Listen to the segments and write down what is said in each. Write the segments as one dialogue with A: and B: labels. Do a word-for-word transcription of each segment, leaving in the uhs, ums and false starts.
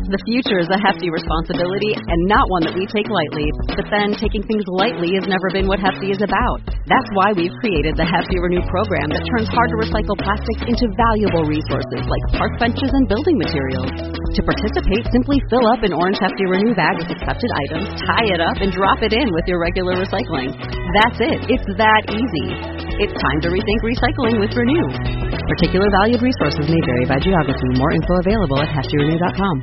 A: The future is a hefty responsibility and not one that we take lightly. But then taking things lightly has never been what Hefty is about. That's why we've created the Hefty Renew program that turns hard-to-recycle plastics into valuable resources like park benches and building materials. To participate, simply fill up an orange Hefty Renew bag with accepted items, tie it up, and drop it in with your regular recycling. That's it. It's that easy. It's time to rethink recycling with Renew. Particular valued resources may vary by geography. More info available at hefty renew dot com.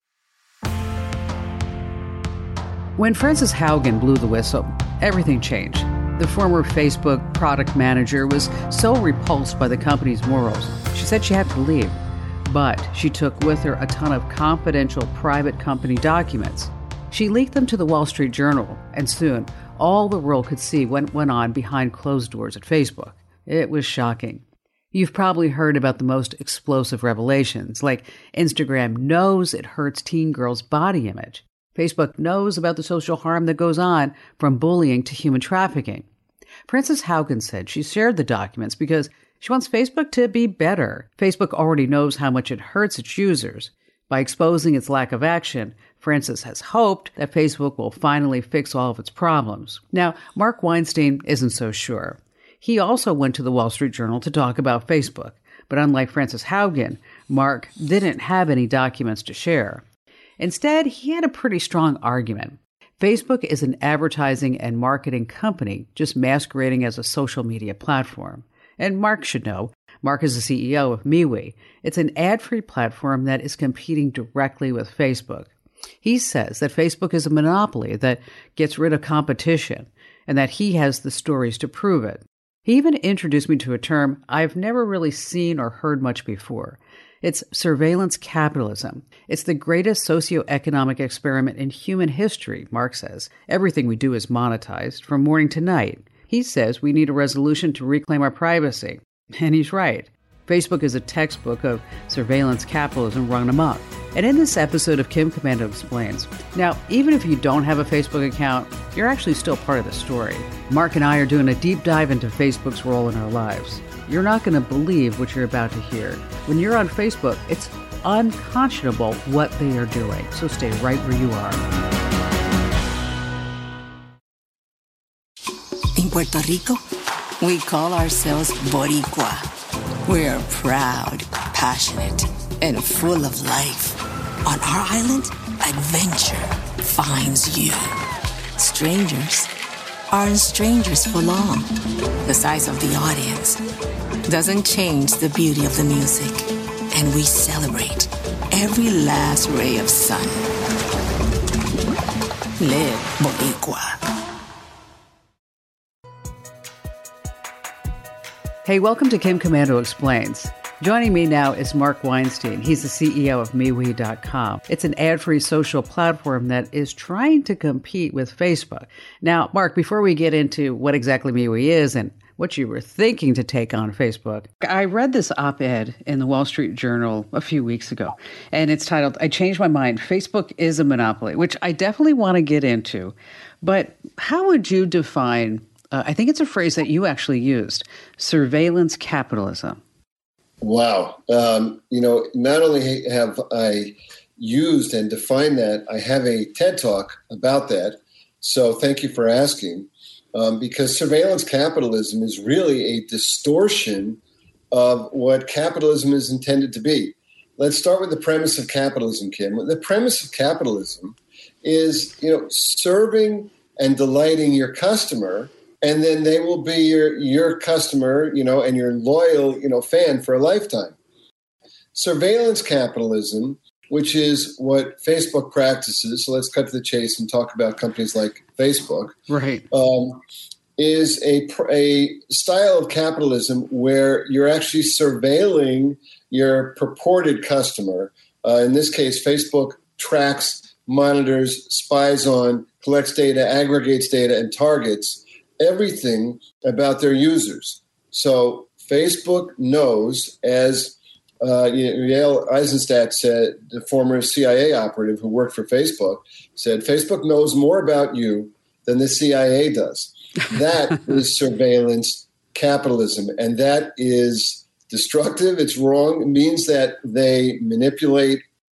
B: When Frances Haugen blew the whistle, everything changed. The former Facebook product manager was so repulsed by the company's morals, she said she had to leave. But she took with her a ton of confidential private company documents. She leaked them to the Wall Street Journal, and soon all the world could see what went on behind closed doors at Facebook. It was shocking. You've probably heard about the most explosive revelations, like Instagram knows it hurts teen girls' body image. Facebook knows about the social harm that goes on from bullying to human trafficking. Frances Haugen said she shared the documents because she wants Facebook to be better. Facebook already knows how much it hurts its users. By exposing its lack of action, Frances has hoped that Facebook will finally fix all of its problems. Now, Mark Weinstein isn't so sure. He also went to the Wall Street Journal to talk about Facebook. But unlike Frances Haugen, Mark didn't have any documents to share. Instead, he had a pretty strong argument. Facebook is an advertising and marketing company just masquerading as a social media platform. And Mark should know, Mark is the C E O of MeWe. It's an ad-free platform that is competing directly with Facebook. He says that Facebook is a monopoly that gets rid of competition and that he has the stories to prove it. He even introduced me to a term I've never really seen or heard much before. It's surveillance capitalism. It's the greatest socioeconomic experiment in human history, Mark says. Everything we do is monetized from morning to night. He says we need a resolution to reclaim our privacy. And he's right. Facebook is a textbook of surveillance capitalism run amok. And in this episode of Kim Komando Explains, now, even if you don't have a Facebook account, you're actually still part of the story. Mark and I are doing a deep dive into Facebook's role in our lives. You're not going to believe what you're about to hear. When you're on Facebook, it's unconscionable what they are doing. So stay right where you are.
C: In Puerto Rico, we call ourselves Boricua. We're proud, passionate, and full of life. On our island, adventure finds you. Strangers aren't strangers for long. The size of the audience doesn't change the beauty of the music. And we celebrate every last ray of sun. Live Boricua.
B: Hey, welcome to Kim Komando Explains. Joining me now is Mark Weinstein. He's the C E O of MeWe dot com. It's an ad-free social platform that is trying to compete with Facebook. Now, Mark, before we get into what exactly MeWe is and what you were thinking to take on Facebook, I read this op-ed in the Wall Street Journal a few weeks ago, and it's titled, I Changed My Mind, Facebook is a Monopoly, which I definitely want to get into. But how would you define, uh, I think it's a phrase that you actually used, surveillance capitalism?
D: Wow. Um, you know, not only have I used and defined that, I have a TED Talk about that. So thank you for asking, um, because surveillance capitalism is really a distortion of what capitalism is intended to be. Let's start with the premise of capitalism, Kim. The premise of capitalism is, you know, serving and delighting your customer, and then they will be your, your customer, you know, and your loyal, you know, fan for a lifetime. Surveillance capitalism, which is what Facebook practices, so let's cut to the chase and talk about companies like Facebook,
B: right?
D: Um, is a, a style of capitalism where you're actually surveilling your purported customer. Uh, in this case, Facebook tracks, monitors, spies on, collects data, aggregates data, and targets everything about their users. So Facebook knows, as uh, Yael Eisenstadt said, the former C I A operative who worked for Facebook, said, Facebook knows more about you than the C I A does. That is surveillance capitalism, and that is destructive. It's wrong. It means that they manipulate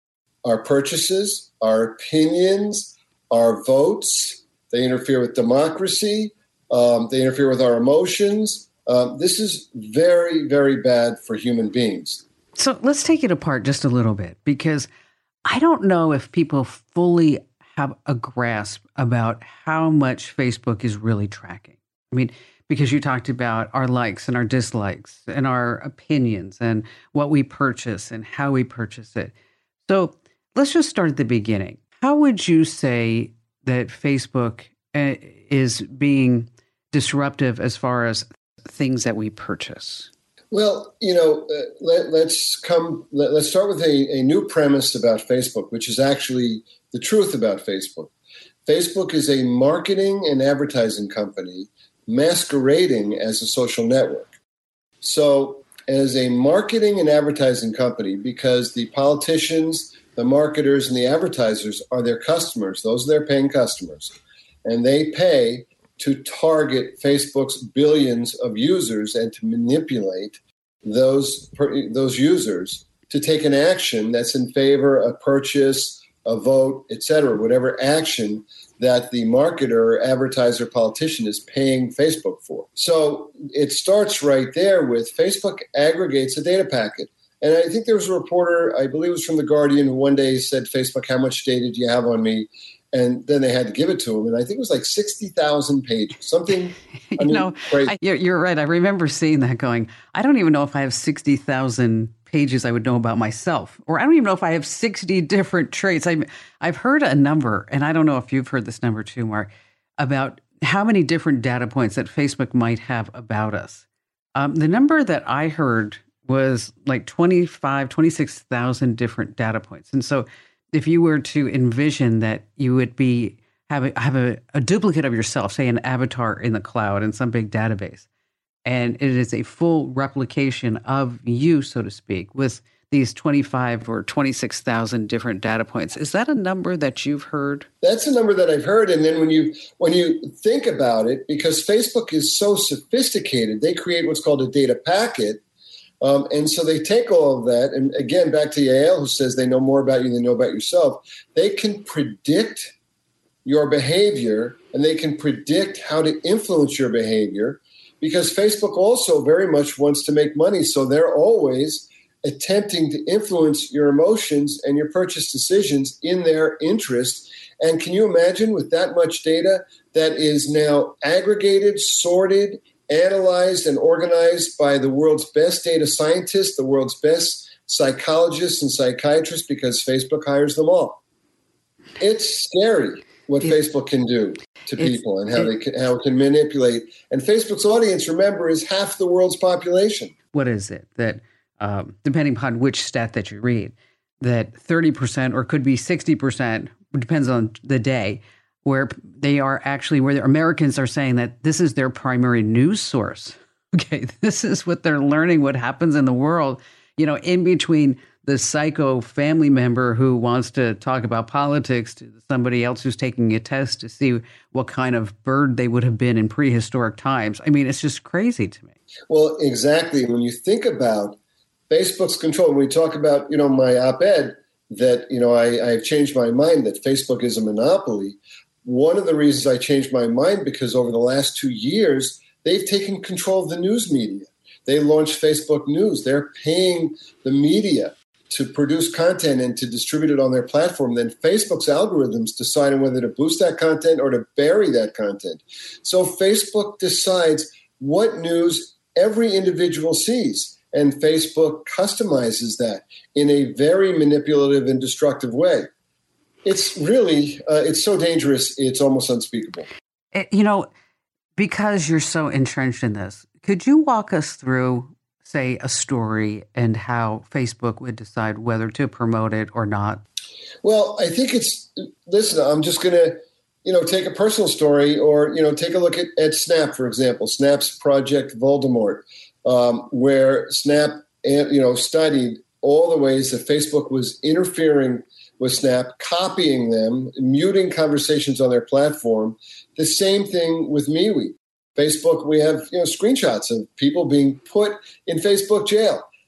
D: our purchases, our opinions, our votes. They interfere with democracy. Um, they interfere with our emotions. Um, this is very, very bad for human beings.
B: So let's take it apart just a little bit, because I don't know if people fully have a grasp about how much Facebook is really tracking. I mean, because you talked about our likes and our dislikes and our opinions and what we purchase and how we purchase it. So let's just start at the beginning. How would you say that Facebook uh, is being disruptive as far as things that we purchase?
D: Well, you know, uh, let, let's come. Let, let's start with a, a new premise about Facebook, which is actually the truth about Facebook. Facebook is a marketing and advertising company masquerading as a social network. So, as a marketing and advertising company, because the politicians, the marketers, and the advertisers are their customers, those are their paying customers, and they pay to target Facebook's billions of users and to manipulate those those users to take an action that's in favor of purchase, a vote, et cetera, whatever action that the marketer, advertiser, politician is paying Facebook for. So it starts right there with Facebook aggregates a data packet. And I think there was a reporter, I believe it was from The Guardian, who one day said, Facebook, how much data do you have on me? And then they had to give it to him. And I think it was like sixty thousand pages, something. I mean,
B: you know, I, you're, you're right. I remember seeing that going, I don't even know if I have sixty thousand pages I would know about myself, or I don't even know if I have sixty different traits. I've, I've heard a number, and I don't know if you've heard this number too, Mark, about how many different data points that Facebook might have about us. Um, the number that I heard was like twenty-five, twenty-six thousand different data points. And so if you were to envision that you would be have a, have a, a duplicate of yourself, say an avatar in the cloud in some big database, and it is a full replication of you, so to speak, with these twenty-five or twenty-six thousand different data points. Is that a number that you've heard?
D: That's a number that I've heard. And then when you when you think about it, because Facebook is so sophisticated, they create what's called a data packet. Um, and so they take all of that, and again, back to Yael, who says they know more about you than you know about yourself. They can predict your behavior, and they can predict how to influence your behavior, because Facebook also very much wants to make money. So they're always attempting to influence your emotions and your purchase decisions in their interest. And can you imagine, with that much data that is now aggregated, sorted, analyzed and organized by the world's best data scientists, the world's best psychologists and psychiatrists, because Facebook hires them all. It's scary what it, Facebook can do to people and how it, they can, how it can manipulate. And Facebook's audience, remember, is half the world's population.
B: What is it that, um, depending upon which stat that you read, that thirty percent or could be sixty percent, depends on the day, where they are actually, where the Americans are saying that this is their primary news source. Okay, this is what they're learning, what happens in the world, you know, in between the psycho family member who wants to talk about politics to somebody else who's taking a test to see what kind of bird they would have been in prehistoric times. I mean, it's just crazy to me.
D: Well, exactly. When you think about Facebook's control, when we talk about, you know, my op-ed that, you know, I, I've changed my mind that Facebook is a monopoly. One of the reasons I changed my mind, because over the last two years, they've taken control of the news media. They launched Facebook News. They're paying the media to produce content and to distribute it on their platform. Then Facebook's algorithms decide on whether to boost that content or to bury that content. So Facebook decides what news every individual sees, and Facebook customizes that in a very manipulative and destructive way. It's really, uh, it's so dangerous, it's almost unspeakable.
B: It, you know, because you're so entrenched in this, could you walk us through, say, a story and how Facebook would decide whether to promote it or not?
D: Well, I think it's, listen, I'm just going to, you know, take a personal story, or, you know, take a look at, at Snap, for example, Snap's Project Voldemort, um, where Snap, you know, studied all the ways that Facebook was interfering with Snap, copying them, muting conversations on their platform. The same thing with MeWe. Facebook, we have, you know, screenshots of people being put in Facebook jail.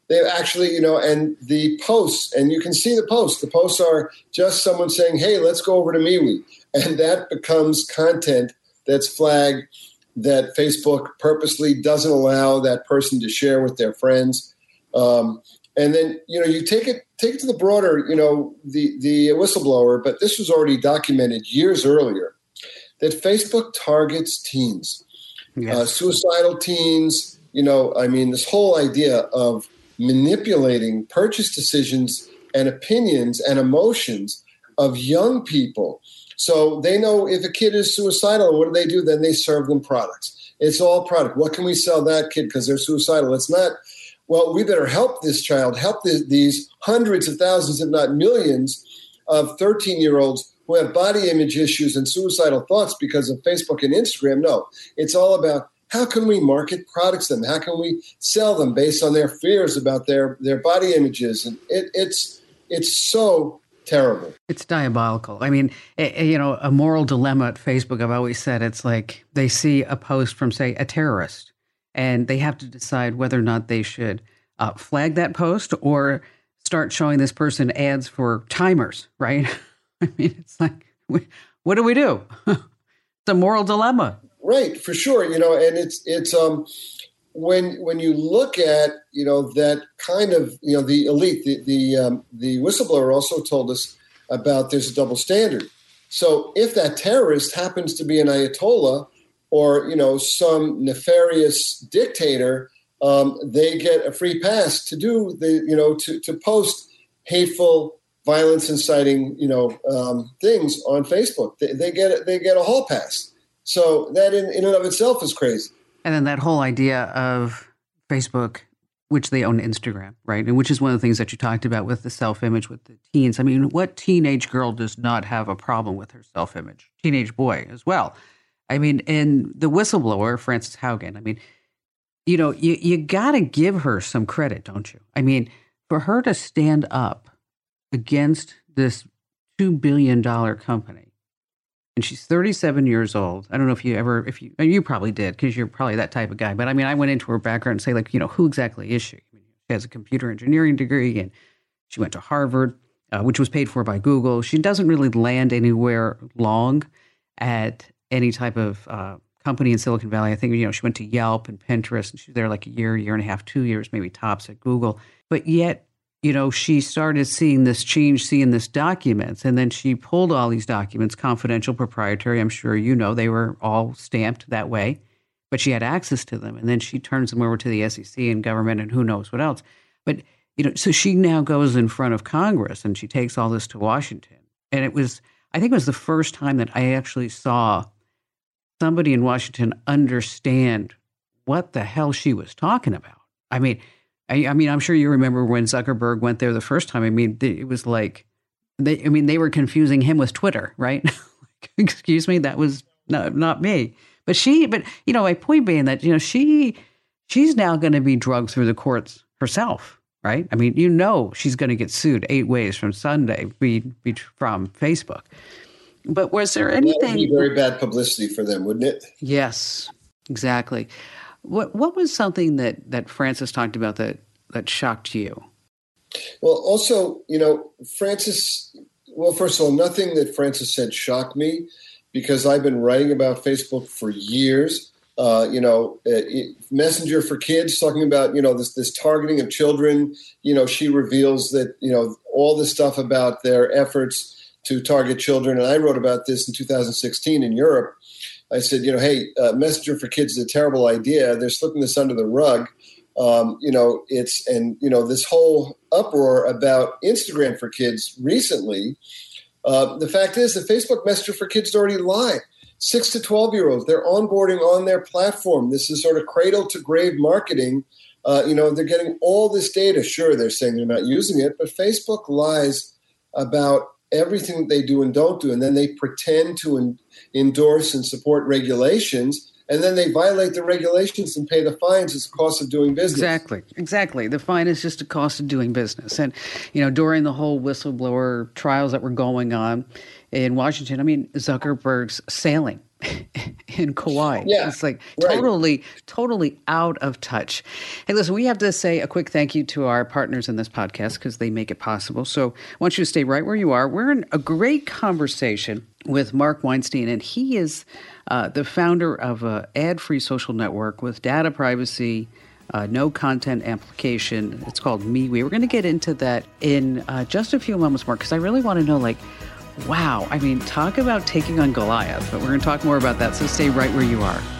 D: they actually, you know, and the posts, and you can see the posts. The posts are just someone saying, hey, let's go over to MeWe. And that becomes content that's flagged that Facebook purposely doesn't allow that person to share with their friends. Um, and then, you know, you take it take it to the broader, you know, the, the whistleblower, but this was already documented years earlier, that Facebook targets teens, yes. uh, suicidal teens. You know, I mean, this whole idea of manipulating purchase decisions and opinions and emotions of young people. So they know if a kid is suicidal, what do they do? Then they serve them products. It's all product. What can we sell that kid because they're suicidal? It's not, well, we better help this child, help the, these hundreds of thousands, if not millions, of thirteen-year-olds who have body image issues and suicidal thoughts because of Facebook and Instagram. No, it's all about how can we market products to them? How can we sell them based on their fears about their, their body images? And it, it's it's so terrible.
B: It's diabolical. I mean, a, a, you know, a moral dilemma at Facebook, I've always said, it's like they see a post from, say, a terrorist, and they have to decide whether or not they should uh, flag that post or start showing this person ads for timers, right? I mean, it's like, what do we do? It's a moral dilemma.
D: Right, for sure. You know, and it's it's um when when you look at, you know, that kind of, you know, the elite, the the um, the whistleblower also told us about there's a double standard. So if that terrorist happens to be an Ayatollah or, you know, some nefarious dictator, um, they get a free pass to do the, you know, to to post hateful, violence inciting, you know, um, things on Facebook. They, they get they get a hall pass. So that in, in and of itself is crazy.
B: And then that whole idea of Facebook, which they own Instagram, right? And which is one of the things that you talked about with the self-image with the teens. I mean, what teenage girl does not have a problem with her self-image? Teenage boy as well. I mean, and the whistleblower, Frances Haugen, I mean, you know, you, you got to give her some credit, don't you? I mean, for her to stand up against this two billion dollars company, and she's thirty-seven years old. I don't know if you ever, if you, you probably did, because you're probably that type of guy. But I mean, I went into her background and say, like, you know, who exactly is she? I mean, she has a computer engineering degree, and she went to Harvard, uh, which was paid for by Google. She doesn't really land anywhere long at any type of uh, company in Silicon Valley. I think, you know, she went to Yelp and Pinterest, and she was there like a year, year and a half, two years, maybe tops at Google. But yet, you know, she started seeing this change, seeing this documents, and then she pulled all these documents, confidential, proprietary. I'm sure you know they were all stamped that way, but she had access to them. And then she turns them over to the S E C and government and who knows what else. But, you know, so she now goes in front of Congress and she takes all this to Washington. And it was, I think it was the first time that I actually saw somebody in Washington understand what the hell she was talking about. I mean, I, I mean, I'm sure you remember when Zuckerberg went there the first time. I mean, it was like, they, I mean, they were confusing him with Twitter, right? Excuse me, that was not, not me. But she, but, you know, my point being that, you know, she, she's now going to be drugged through the courts herself, right? I mean, you know, she's going to get sued eight ways from Sunday be, be from Facebook. But was there anything?
D: That would be very bad publicity for them, wouldn't it?
B: Yes, exactly. What what was something that, that Frances talked about that, that shocked you?
D: Well, also, you know, Frances, well, first of all, nothing that Frances said shocked me because I've been writing about Facebook for years. Uh, you know, it, Messenger for Kids, talking about, you know, this this targeting of children. You know, she reveals that, you know, all this stuff about their efforts to target children. And I wrote about this in two thousand sixteen in Europe. I said, you know, hey, uh, Messenger for Kids is a terrible idea. They're slipping this under the rug. Um, you know, it's, and, you know, this whole uproar about Instagram for Kids recently, uh, the fact is that Facebook Messenger for Kids is already live. Six to twelve-year-olds, they're onboarding on their platform. This is sort of cradle to grave marketing. Uh, you know, they're getting all this data. Sure, they're saying they're not using it, but Facebook lies about everything that they do and don't do, and then they pretend to en- endorse and support regulations, and then they violate the regulations and pay the fines as a cost of doing business.
B: Exactly, exactly. The fine is just a cost of doing business. And, you know, during the whole whistleblower trials that were going on in Washington, I mean, Zuckerberg's sailing in Kauai.
D: Yeah,
B: it's like
D: right.
B: totally, totally out of touch. Hey, listen, we have to say a quick thank you to our partners in this podcast because they make it possible. So I want you to stay right where you are. We're in a great conversation with Mark Weinstein, and he is uh, the founder of an ad-free social network with data privacy, uh, no content amplification. It's called MeWe. We're going to get into that in uh, just a few moments more because I really want to know, like, wow. I mean, talk about taking on Goliath, but we're going to talk more about that. So stay right where you are.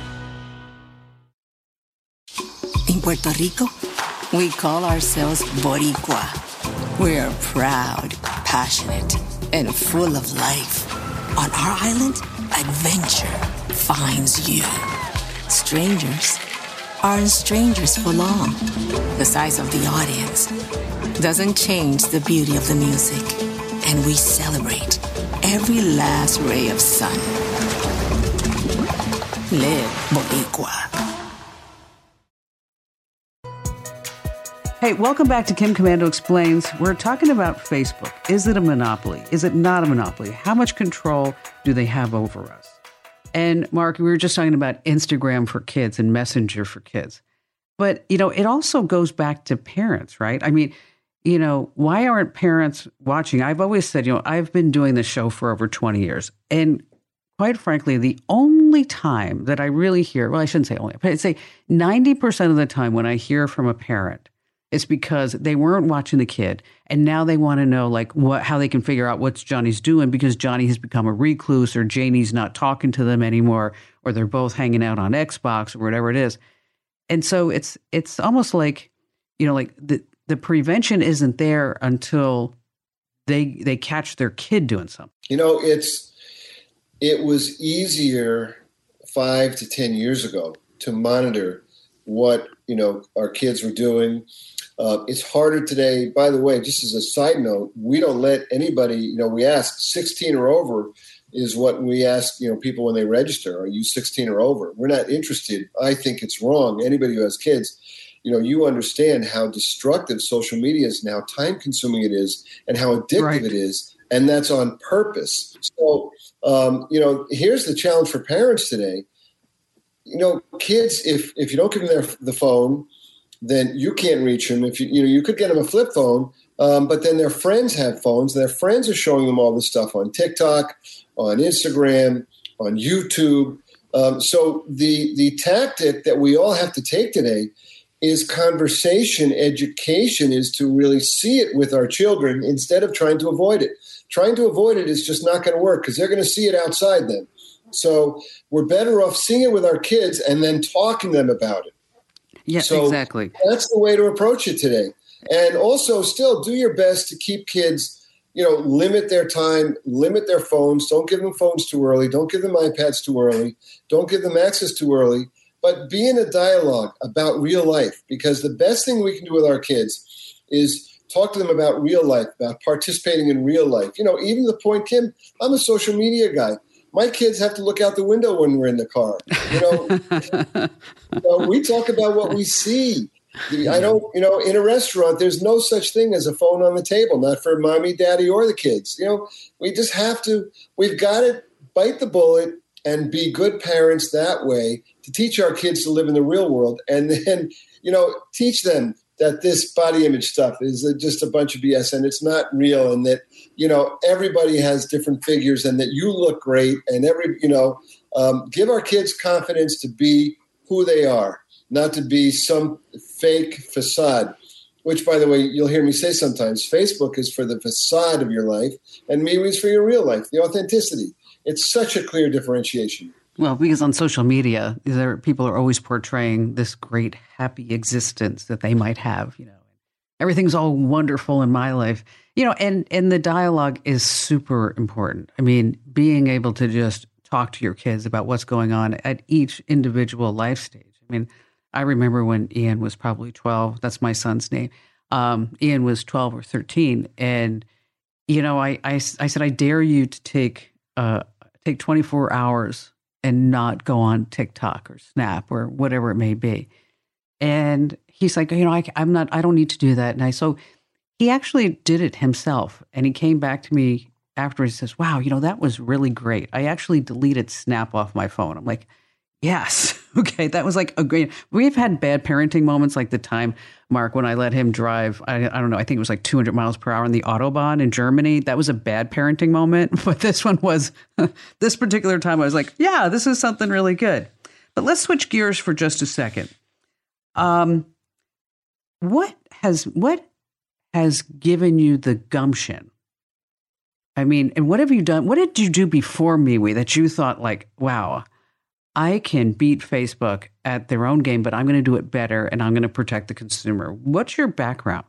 C: In Puerto Rico, we call ourselves Boricua. We're proud, passionate, and full of life. On our island, adventure finds you. Strangers aren't strangers for long. The size of the audience doesn't change the beauty of the music. And we celebrate every last ray of sun. Live Boricua.
B: Hey, welcome back to Kim Komando Explains. We're talking about Facebook. Is it a monopoly? Is it not a monopoly? How much control do they have over us? And Mark, we were just talking about Instagram for kids and Messenger for kids. But, you know, it also goes back to parents, right? I mean, you know, why aren't parents watching? I've always said, you know, I've been doing this show for over twenty years. And quite frankly, the only time that I really hear, well, I shouldn't say only, but I'd say ninety percent of the time when I hear from a parent, it's because they weren't watching the kid. And now they want to know, like, what, how they can figure out what Johnny's doing because Johnny has become a recluse or Janie's not talking to them anymore, or they're both hanging out on Xbox or whatever it is. And so it's, it's almost like, you know, like the, the prevention isn't there until they they catch their kid doing something.
D: You know, it's it was easier five to ten years ago to monitor what, you know, our kids were doing. Uh, it's harder today. By the way, just as a side note, we don't let anybody, you know, we ask sixteen or over is what we ask, you know, people when they register. Are you sixteen or over? We're not interested. I think it's wrong. Anybody who has kids, you know, you understand how destructive social media is and how time-consuming it is and how addictive
B: Right.
D: it is, and that's on purpose. So, um, you know, here's the challenge for parents today. You know, kids, if if you don't give them their, the phone, then you can't reach them. If you, you know, you could get them a flip phone, um, but then their friends have phones. Their friends are showing them all this stuff on TikTok, on Instagram, on YouTube. Um, so the the tactic that we all have to take today is conversation. Education is to really see it with our children instead of trying to avoid it. Trying to avoid it is just not going to work because they're going to see it outside them. So we're better off seeing it with our kids and then talking to them about it.
B: Yeah,
D: so
B: exactly.
D: That's the way to approach it today. And also still do your best to keep kids, you know, limit their time, limit their phones. Don't give them phones too early. Don't give them iPads too early. Don't give them access too early. But be in a dialogue about real life, because the best thing we can do with our kids is talk to them about real life, about participating in real life. You know, even the point, Kim, I'm a social media guy. My kids have to look out the window when we're in the car. You know, you know we talk about what we see. I don't, you know, in a restaurant, there's no such thing as a phone on the table, not for mommy, daddy, or the kids. You know, we just have to, we've got to bite the bullet and be good parents that way to teach our kids to live in the real world. And then, you know, teach them that this body image stuff is just a bunch of B S and it's not real, and that, you know, everybody has different figures and that you look great, and every, you know, um, give our kids confidence to be who they are, not to be some fake facade, which, by the way, you'll hear me say sometimes, Facebook is for the facade of your life and MeWe is for your real life, the authenticity. It's such a clear differentiation.
B: Well, because on social media, there people are always portraying this great, happy existence that they might have. You know, everything's all wonderful in my life. You know, and and the dialogue is super important. I mean, being able to just talk to your kids about what's going on at each individual life stage. I mean, I remember when Ian was probably twelve. That's my son's name. Um, Ian was twelve or thirteen, and you know, I I, I said, I dare you to take uh, take twenty-four hours and not go on TikTok or Snap or whatever it may be. And he's like, you know, I, I'm not, I don't need to do that. And I, so he actually did it himself. And he came back to me after he says, wow, you know, that was really great. I actually deleted Snap off my phone. I'm like, yes. Okay. That was like a great, we've had bad parenting moments like the time, Mark, when I let him drive, I, I don't know, I think it was like two hundred miles per hour on the Autobahn in Germany. That was a bad parenting moment. But this one was, this particular time I was like, yeah, this is something really good. But let's switch gears for just a second. Um, what has, what has given you the gumption? I mean, and what have you done? What did you do before MeWe that you thought like, wow, I can beat Facebook at their own game, but I'm going to do it better and I'm going to protect the consumer. What's your background?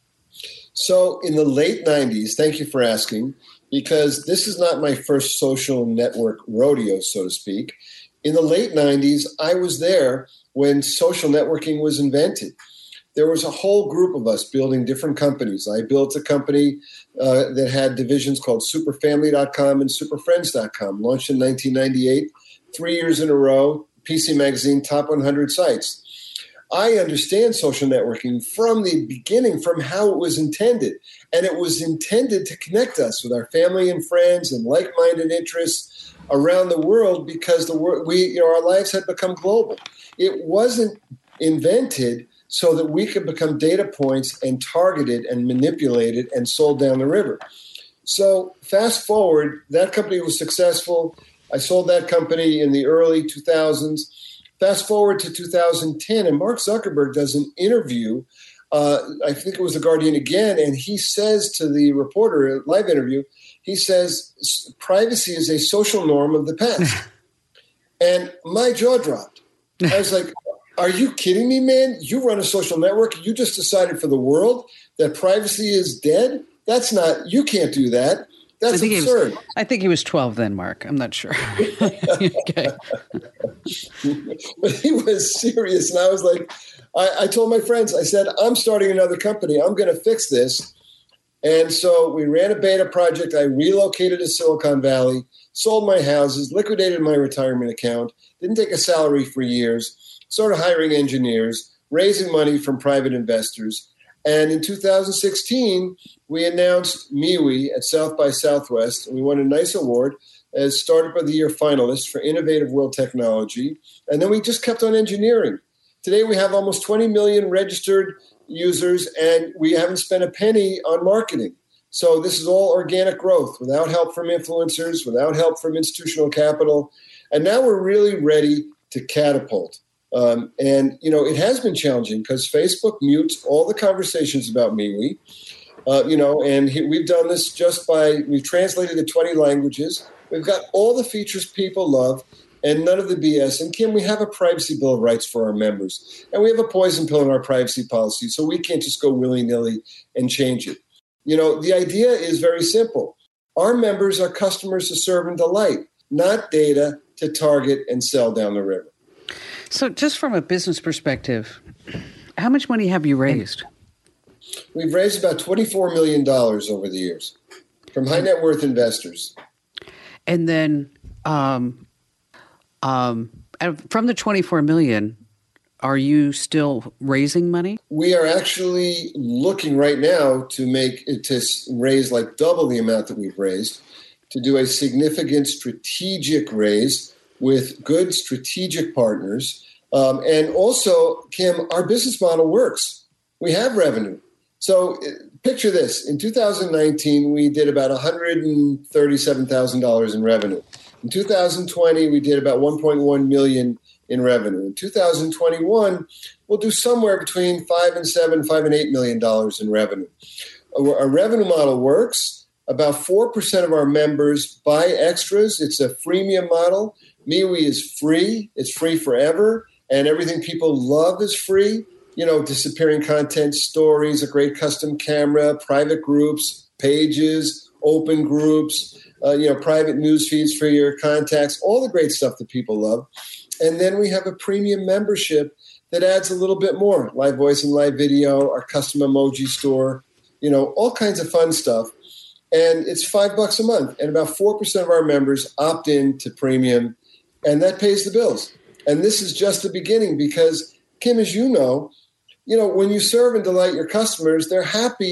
D: So in the late nineties, thank you for asking, because this is not my first social network rodeo, so to speak. In the late nineties, I was there when social networking was invented. There was a whole group of us building different companies. I built a company uh, that had divisions called super family dot com and super friends dot com, launched in nineteen ninety-eight. Three years in a row, P C Magazine, top one hundred sites. I understand social networking from the beginning, from how it was intended. And it was intended to connect us with our family and friends and like-minded interests around the world because the world, we, you know, our lives had become global. It wasn't invented so that we could become data points and targeted and manipulated and sold down the river. So fast forward, that company was successful. I sold that company in the early two thousands. Fast forward to two thousand ten, and Mark Zuckerberg does an interview. Uh, I think it was The Guardian again, and he says to the reporter, a live interview, he says, privacy is a social norm of the past. And my jaw dropped. I was like, are you kidding me, man? You run a social network. You just decided for the world that privacy is dead? That's not, you can't do that. That's
B: I think
D: absurd.
B: He was, I think he was twelve then, Mark. I'm not sure. Okay.
D: But he was serious. And I was like, I, I told my friends, I said, I'm starting another company. I'm going to fix this. And so we ran a beta project. I relocated to Silicon Valley, sold my houses, liquidated my retirement account, didn't take a salary for years, started hiring engineers, raising money from private investors. And in two thousand sixteen, we announced MeWe at South by Southwest, and we won a nice award as Startup of the Year finalist for Innovative World Technology. And then we just kept on engineering. Today, we have almost twenty million registered users, and we haven't spent a penny on marketing. So this is all organic growth without help from influencers, without help from institutional capital. And now we're really ready to catapult. Um, and, you know, it has been challenging because Facebook mutes all the conversations about MeWe, uh, you know, and he, we've done this just by, we've translated to twenty languages. We've got all the features people love and none of the B S. And Kim, we have a privacy bill of rights for our members. And we have a poison pill in our privacy policy, so we can't just go willy-nilly and change it. You know, the idea is very simple. Our members are customers to serve and delight, not data to target and sell down the river.
B: So just from a business perspective, how much money have you raised?
D: We've raised about twenty-four million dollars over the years from high net worth investors.
B: And then um, um, from the twenty-four million dollars, are you still raising money?
D: We are actually looking right now to make to raise like double the amount that we've raised, to do a significant strategic raise with good strategic partners. Um, and also, Kim, our business model works. We have revenue. So uh, picture this. In two thousand nineteen, we did about one hundred thirty-seven thousand dollars in revenue. In two thousand twenty, we did about one point one million dollars in revenue. In two thousand twenty-one, we'll do somewhere between five and seven, five and eight million dollars in revenue. Our, our revenue model works. About four percent of our members buy extras. It's a freemium model. MeWe is free. It's free forever. And everything people love is free. You know, disappearing content, stories, a great custom camera, private groups, pages, open groups, uh, you know, private news feeds for your contacts, all the great stuff that people love. And then we have a premium membership that adds a little bit more. Live voice and live video, our custom emoji store, you know, all kinds of fun stuff. And it's five bucks a month. And about four percent of our members opt in to premium, and that pays the bills. And this is just the beginning because, Kim, as you know, you know, when you serve and delight your customers, they're happy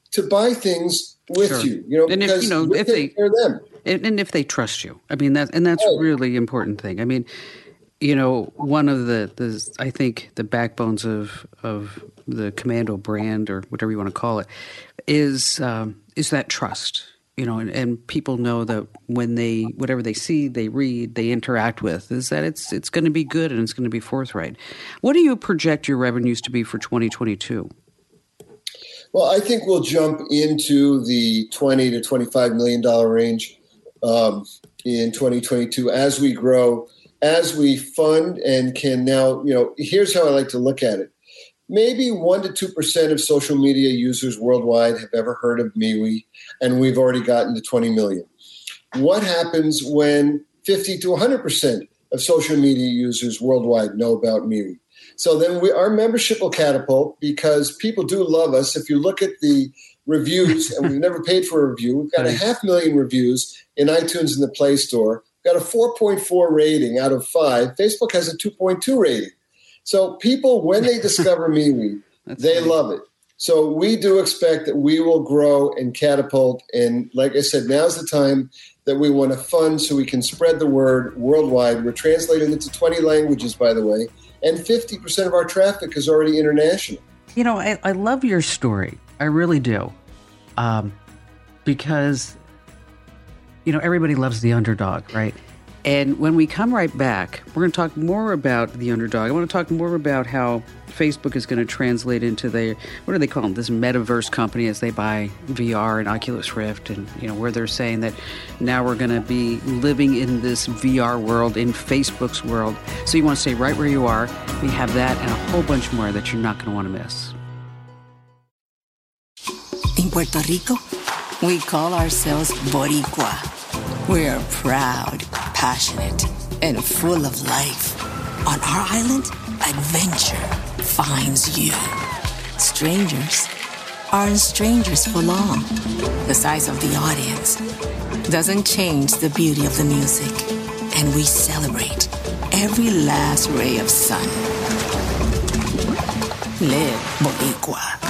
D: to buy things with
B: Sure.
D: you, you know,
B: and
D: because
B: if, you know,
D: you're
B: if they,
D: taking care of them.
B: And, and if they trust you, I mean, that, and that's
D: Right.
B: really important thing. I mean, you know, one of the, the I think the backbones of of the Komando brand, or whatever you want to call it, is um, is that trust. You know, and, and people know that when they, whatever they see, they read, they interact with, is that it's it's going to be good and it's going to be forthright. What do you project your revenues to be for twenty twenty-two?
D: Well, I think we'll jump into the twenty to twenty-five million dollar range um, in twenty twenty-two as we grow, as we fund and can now, you know, here's how I like to look at it. Maybe one to two percent of social media users worldwide have ever heard of MeWe, and we've already gotten to twenty million. What happens when fifty to one hundred percent of social media users worldwide know about MeWe? So then we, our membership will catapult because people do love us. If you look at the reviews, and we've never paid for a review, we've got a half million reviews in iTunes and the Play Store. We've got a four point four rating out of five. Facebook has a two point two rating. So people, when they discover MeWe, they
B: funny.
D: love it. So we do expect that we will grow and catapult. And like I said, now's the time that we want to fund so we can spread the word worldwide. We're translated into twenty languages, by the way, and fifty percent of our traffic is already international.
B: You know, I, I love your story. I really do. Um, because, you know, everybody loves the underdog, right? And when we come right back, we're going to talk more about the underdog. I want to talk more about how Facebook is going to translate into their, what do they call them, this metaverse company as they buy V R and Oculus Rift, and, you know, where they're saying that now we're going to be living in this V R world, in Facebook's world. So you want to stay right where you are. We have that and a whole bunch more that you're not going to want to miss.
C: In Puerto Rico, we call ourselves Boricua. We're proud, passionate, and full of life. On our island, adventure finds you. Strangers aren't strangers for long. The size of the audience doesn't change the beauty of the music, and we celebrate every last ray of sun. Live Boricua.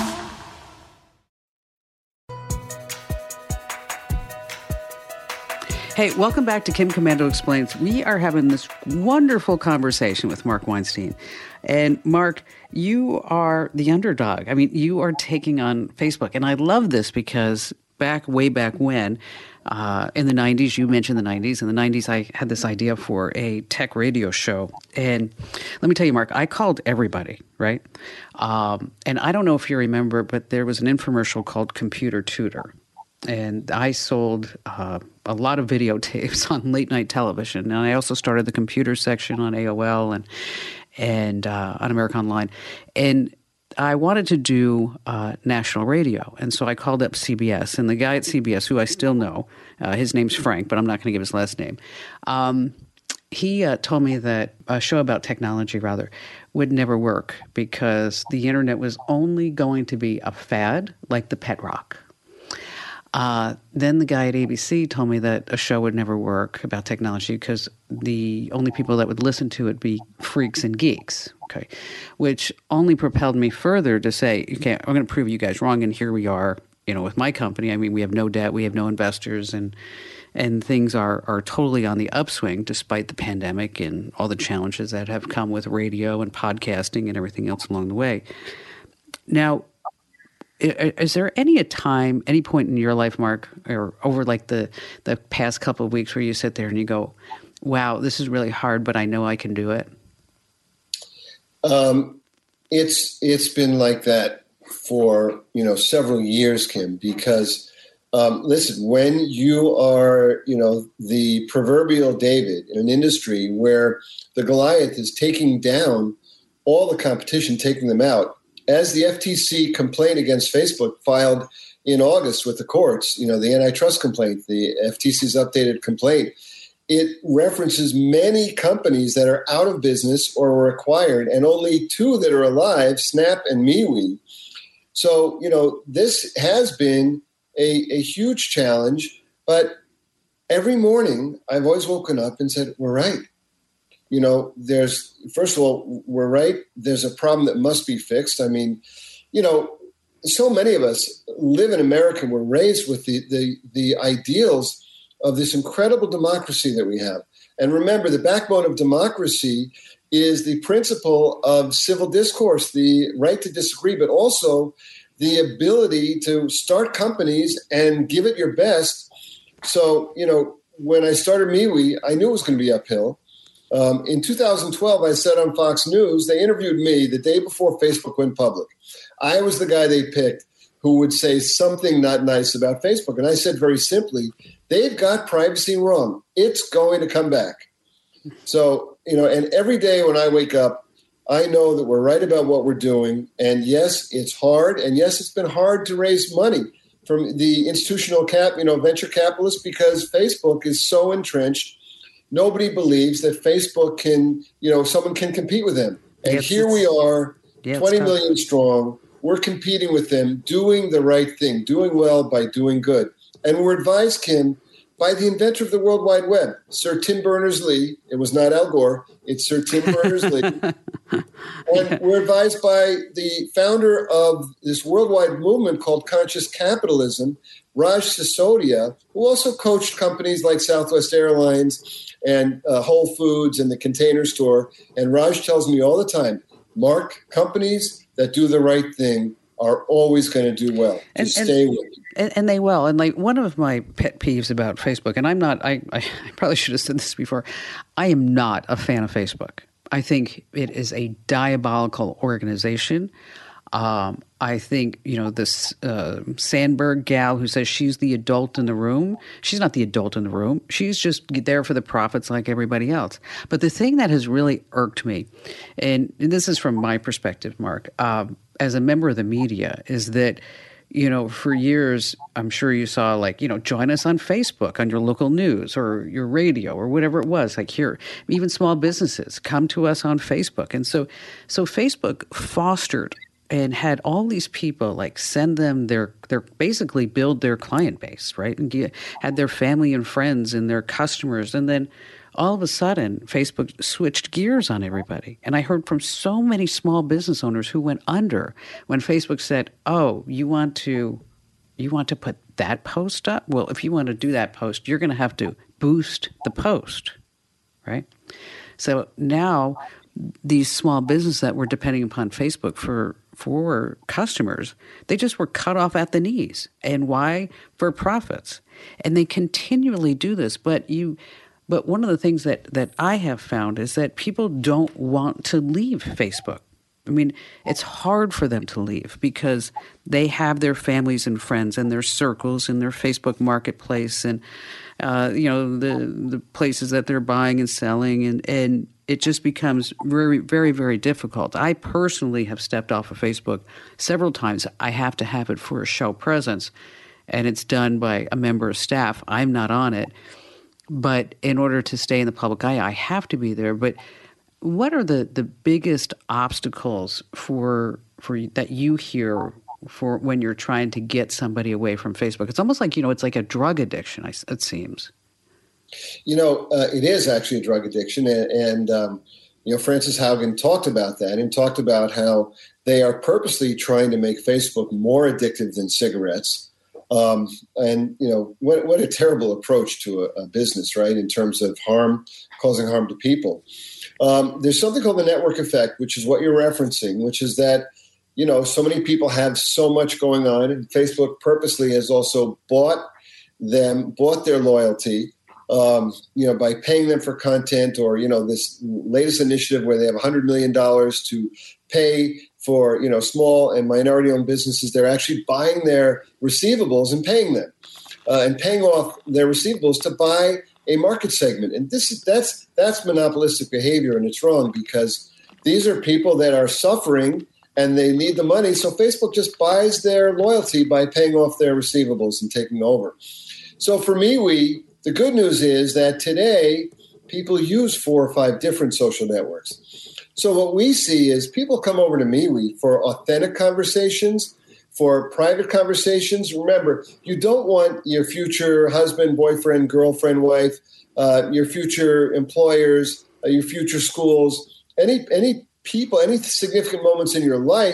B: Hey, welcome back to Kim Komando Explains. We are having this wonderful conversation with Mark Weinstein. And Mark, you are the underdog. I mean, you are taking on Facebook. And I love this because back, way back when, uh, in the nineties, you mentioned the nineties. In the nineties, I had this idea for a tech radio show. And let me tell you, Mark, I called everybody, right? Um, and I don't know if you remember, but there was an infomercial called Computer Tutor. And I sold uh, a lot of videotapes on late night television. And I also started the computer section on A O L and and uh, on America Online. And I wanted to do uh, national radio. And so I called up C B S. And the guy at C B S, who I still know, uh, his name's Frank, but I'm not going to give his last name. Um, he uh, told me that a show about technology, rather, would never work because the internet was only going to be a fad like the pet rock. Uh, then the guy at A B C told me that a show would never work about technology because the only people that would listen to it would be freaks and geeks, okay, which only propelled me further to say, okay, I'm going to prove you guys wrong, and here we are, you know, with my company. I mean, we have no debt, we have no investors, and and things are, are totally on the upswing despite the pandemic and all the challenges that have come with radio and podcasting and everything else along the way. Now, is there any a time, any point in your life, Mark, or over like the, the past couple of weeks where you sit there and you go, wow, this is really hard, but I know I can do it?
D: Um, it's it's been like that for, you know, several years, Kim, because, um, listen, when you are, you know, the proverbial David in an industry where the Goliath is taking down all the competition, taking them out, as the F T C complaint against Facebook filed in August with the courts, you know, the antitrust complaint, the F T C's updated complaint, it references many companies that are out of business or were acquired, and only two that are alive, Snap and MeWe. So, you know, this has been a, a huge challenge, but every morning I've always woken up and said, we're right. You know, there's, first of all, we're right. There's a problem that must be fixed. I mean, you know, so many of us live in America. We're raised with the, the, the ideals of this incredible democracy that we have. And remember, the backbone of democracy is the principle of civil discourse, the right to disagree, but also the ability to start companies and give it your best. So, you know, when I started MeWe, I knew it was going to be uphill. Um, in two thousand twelve, I said on Fox News, they interviewed me the day before Facebook went public. I was the guy they picked who would say something not nice about Facebook. And I said very simply, they've got privacy wrong. It's going to come back. So, you know, and every day when I wake up, I know that we're right about what we're doing. And yes, it's hard. And yes, it's been hard to raise money from the institutional cap, you know, venture capitalists, because Facebook is so entrenched. Nobody believes that Facebook can, you know, someone can compete with them. And yes, here we are, yeah, twenty million strong. We're competing with them, doing the right thing, doing well by doing good. And we're advised, Kim, by the inventor of the World Wide Web, Sir Tim Berners-Lee. It was not Al Gore. It's Sir Tim Berners-Lee. And we're advised by the founder of this worldwide movement called Conscious Capitalism, Raj Sisodia, who also coached companies like Southwest Airlines and uh, Whole Foods and the Container Store. And Raj tells me all the time, Mark, companies that do the right thing are always going to do well.
B: And,
D: Just stay
B: and,
D: with it.
B: And, and they will. And like one of my pet peeves about Facebook, and I'm not, I, I probably should have said this before, I am not a fan of Facebook. I think it is a diabolical organization. Um, I think, you know, this uh, Sandberg gal who says she's the adult in the room, she's not the adult in the room. She's just there for the profits like everybody else. But the thing that has really irked me, and this is from my perspective, Mark, um, as a member of the media, is that, you know, for years, I'm sure you saw, like, you know, join us on Facebook, on your local news or your radio or whatever it was. Like here, even small businesses come to us on Facebook. And so, so Facebook fostered and had all these people like send them their, their basically build their client base, right? And get, had their family and friends and their customers. And then all of a sudden, Facebook switched gears on everybody. And I heard from so many small business owners who went under when Facebook said, oh, you want to, you want to put that post up? Well, if you want to do that post, you're going to have to boost the post, right? So now these small businesses that were depending upon Facebook for for customers, they just were cut off at the knees. And why? For profits. And they continually do this. But you, but one of the things that, that I have found is that people don't want to leave Facebook. I mean, it's hard for them to leave because they have their families and friends and their circles and their Facebook marketplace and, uh, you know, the the places that they're buying and selling. And, and it just becomes very, very, very difficult. I personally have stepped off of Facebook several times. I have to have it for a show presence, and it's done by a member of staff. I'm not on it. But in order to stay in the public eye, I have to be there. But what are the, the biggest obstacles for for that you hear for when you're trying to get somebody away from Facebook? It's almost like, you know, it's like a drug addiction, it seems.
D: You know, uh, it is actually a drug addiction. And, and um, you know, Frances Haugen talked about that and talked about how they are purposely trying to make Facebook more addictive than cigarettes. Um, and, you know, what, what a terrible approach to a, a business, right, in terms of harm, causing harm to people. Um, there's something called the network effect, which is what you're referencing, which is that, you know, so many people have so much going on, and Facebook purposely has also bought them, bought their loyalty, um, you know, by paying them for content, or, you know, this latest initiative where they have one hundred million dollars to pay for, you know, small and minority-owned businesses. They're actually buying their receivables and paying them, uh, and paying off their receivables to buy a market segment. And this is that's that's monopolistic behavior, and it's wrong because these are people that are suffering and they need the money. So Facebook just buys their loyalty by paying off their receivables and taking over. So for me, we the good news is that today people use four or five different social networks. So what we see is people come over to MeWe for authentic conversations, for private conversations. Remember, you don't want your future husband, boyfriend, girlfriend, wife, uh, your future employers, uh, your future schools, any any people, any significant moments in your life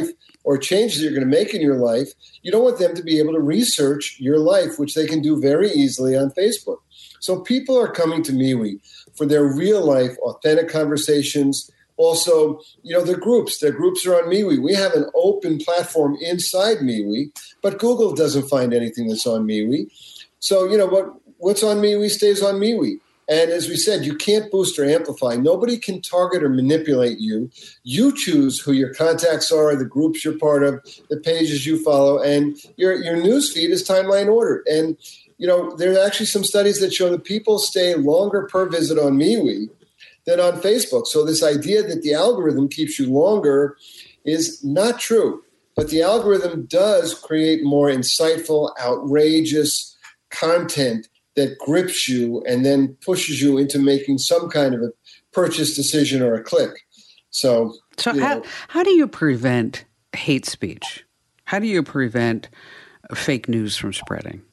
D: or changes you're going to make in your life, you don't want them to be able to research your life, which they can do very easily on Facebook. So people are coming to MeWe for their real life, authentic conversations. Also, you know, their groups, their groups are on MeWe. We have an open platform inside MeWe, but Google doesn't find anything that's on MeWe. So, you know, what what's on MeWe stays on MeWe. And as we said, you can't boost or amplify. Nobody can target or manipulate you. You choose who your contacts are, the groups you're part of, the pages you follow, and your your news feed is timeline ordered. And, you know, there are actually some studies that show that people stay longer per visit on MeWe than on Facebook. So this idea that the algorithm keeps you longer is not true. But the algorithm does create more insightful, outrageous content that grips you and then pushes you into making some kind of a purchase decision or a click. So,
B: so how, how do you prevent hate speech? How do you prevent fake news from spreading?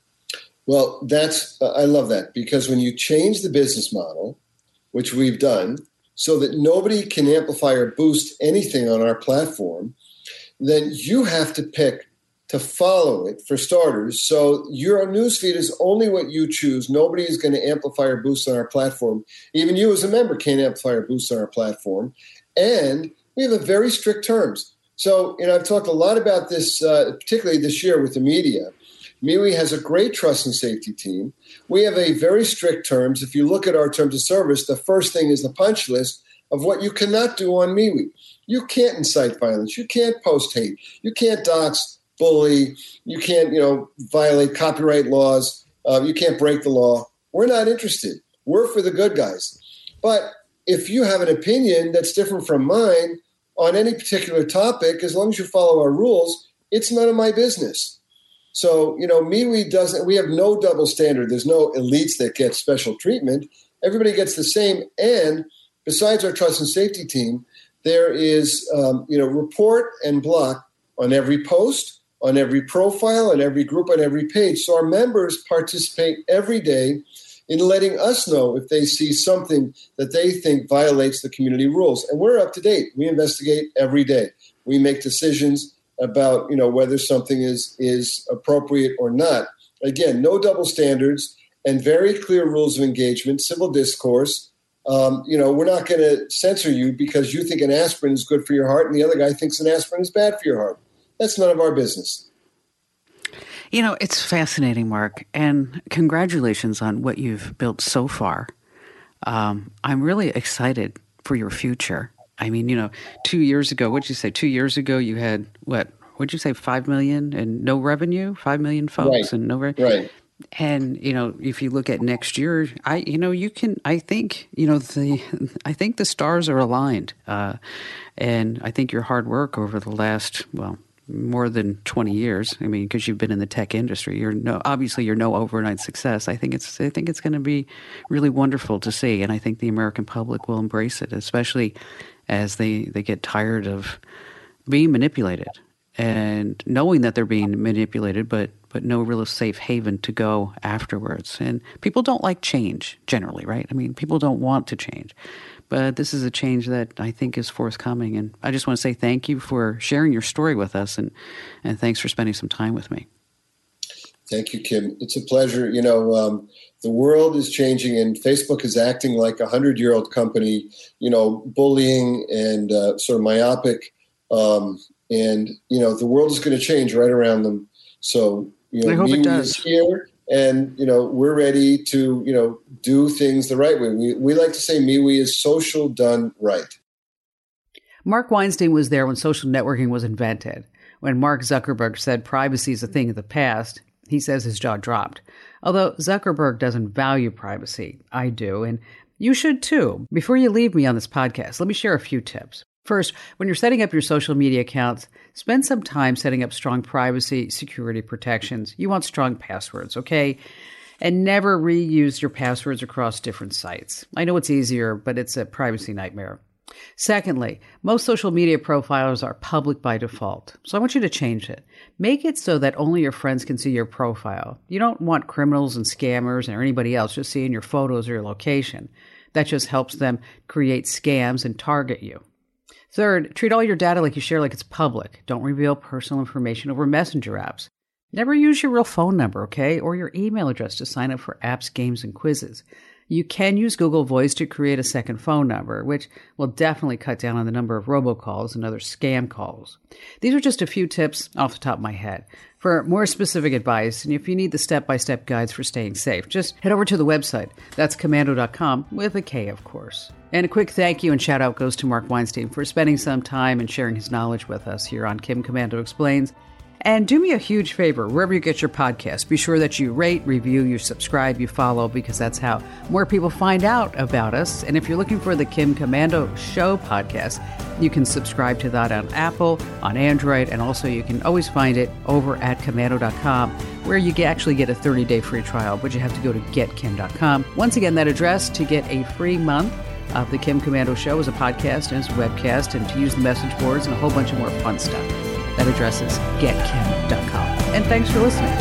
D: Well, that's uh, I love that, because when you change the business model, which we've done, so that nobody can amplify or boost anything on our platform, then you have to pick to follow it, for starters. So your newsfeed is only what you choose. Nobody is going to amplify or boost on our platform. Even you as a member can't amplify or boost on our platform. And we have a very strict terms. So, you know, I've talked a lot about this, uh, particularly this year with the media. MeWe has a great trust and safety team. We have a very strict terms. If you look at our terms of service, the first thing is the punch list of what you cannot do on MeWe. You can't incite violence. You can't post hate. You can't dox, bully. You can't, you know, violate copyright laws. Uh, you can't break the law. We're not interested. We're for the good guys. But if you have an opinion that's different from mine on any particular topic, as long as you follow our rules, it's none of my business. So, you know, MeWe doesn't, we have no double standard. There's no elites that get special treatment. Everybody gets the same. And besides our trust and safety team, there is, um, you know, report and block on every post, on every profile, on every group, on every page. So our members participate every day in letting us know if they see something that they think violates the community rules. And we're up to date. We investigate every day. We make decisions about, you know, whether something is, is appropriate or not. Again, no double standards and very clear rules of engagement, civil discourse. Um, you know, we're not going to censor you because you think an aspirin is good for your heart and the other guy thinks an aspirin is bad for your heart. That's none of our business.
B: You know, it's fascinating, Mark, and congratulations on what you've built so far. Um, I'm really excited for your future. I mean, you know, two years ago, what'd you say? Two years ago, you had what? What'd you say? Five million and no revenue? Five million folks
D: right.
B: and no revenue?
D: Right.
B: And, you know, if you look at next year, I, you know, you can, I think, you know, the, I think the stars are aligned. Uh, and I think your hard work over the last, well, more than twenty years. I mean, because you've been in the tech industry, you're no, obviously you're no overnight success. I think it's, I think it's going to be really wonderful to see. And I think the American public will embrace it, especially as they, they get tired of being manipulated and knowing that they're being manipulated, but, but no real safe haven to go afterwards. And people don't like change generally, right? I mean, people don't want to change. But this is a change that I think is forthcoming. And I just want to say thank you for sharing your story with us, and, and thanks for spending some time with me.
D: Thank you, Kim. It's a pleasure. You know, um, the world is changing, and Facebook is acting like a hundred-year-old company, you know, bullying and uh, sort of myopic. Um, and, you know, the world is going to change right around them. So, you know,
B: I hope
D: MeWe
B: it does.
D: is here. And, you know, we're ready to, you know, do things the right way. We we like to say MeWe is social done right.
B: Mark Weinstein was there when social networking was invented. When Mark Zuckerberg said privacy is a thing of the past, he says his jaw dropped. Although Zuckerberg doesn't value privacy, I do, and you should too. Before you leave me on this podcast, let me share a few tips. First, when you're setting up your social media accounts, spend some time setting up strong privacy security protections. You want strong passwords, okay? And never reuse your passwords across different sites. I know it's easier, but it's a privacy nightmare. Secondly, most social media profiles are public by default, so I want you to change it. Make it so that only your friends can see your profile. You don't want criminals and scammers or anybody else just seeing your photos or your location. That just helps them create scams and target you. Third, treat all your data like you share like it's public. Don't reveal personal information over messenger apps. Never use your real phone number, okay, or your email address to sign up for apps, games, and quizzes. You can use Google Voice to create a second phone number, which will definitely cut down on the number of robocalls and other scam calls. These are just a few tips off the top of my head. For more specific advice, and if you need the step-by-step guides for staying safe, just head over to the website. That's komando dot com, with a K, of course. And a quick thank you and shout out goes to Mark Weinstein for spending some time and sharing his knowledge with us here on Kim Komando Explains. And do me a huge favor, wherever you get your podcast, be sure that you rate, review, you subscribe, you follow, because that's how more people find out about us. And if you're looking for the Kim Komando Show podcast, you can subscribe to that on Apple, on Android, and also you can always find it over at komando dot com, where you get, actually get a thirty-day free trial, but you have to go to get kim dot com. Once again, that address to get a free month of the Kim Komando Show as a podcast and as a webcast, and to use the message boards and a whole bunch of more fun stuff. That address is get kim dot com. And thanks for listening.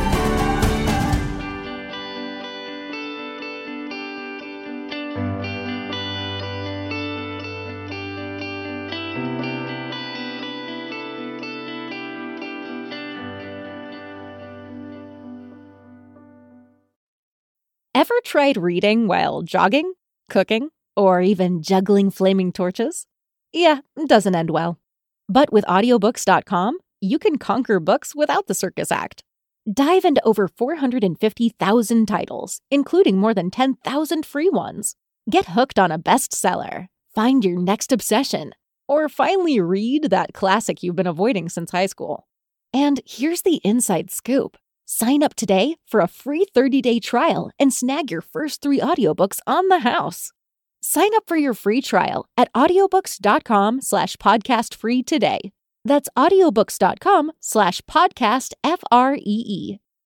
E: Ever tried reading while jogging, cooking, or even juggling flaming torches? Yeah, it doesn't end well. But with audiobooks dot com, you can conquer books without the circus act. Dive into over four hundred fifty thousand titles, including more than ten thousand free ones. Get hooked on a bestseller, find your next obsession, or finally read that classic you've been avoiding since high school. And here's the inside scoop. Sign up today for a free thirty-day trial and snag your first three audiobooks on the house. Sign up for your free trial at audiobooks dot com slash podcast free today. That's audiobooks dot com slash podcast F R E E.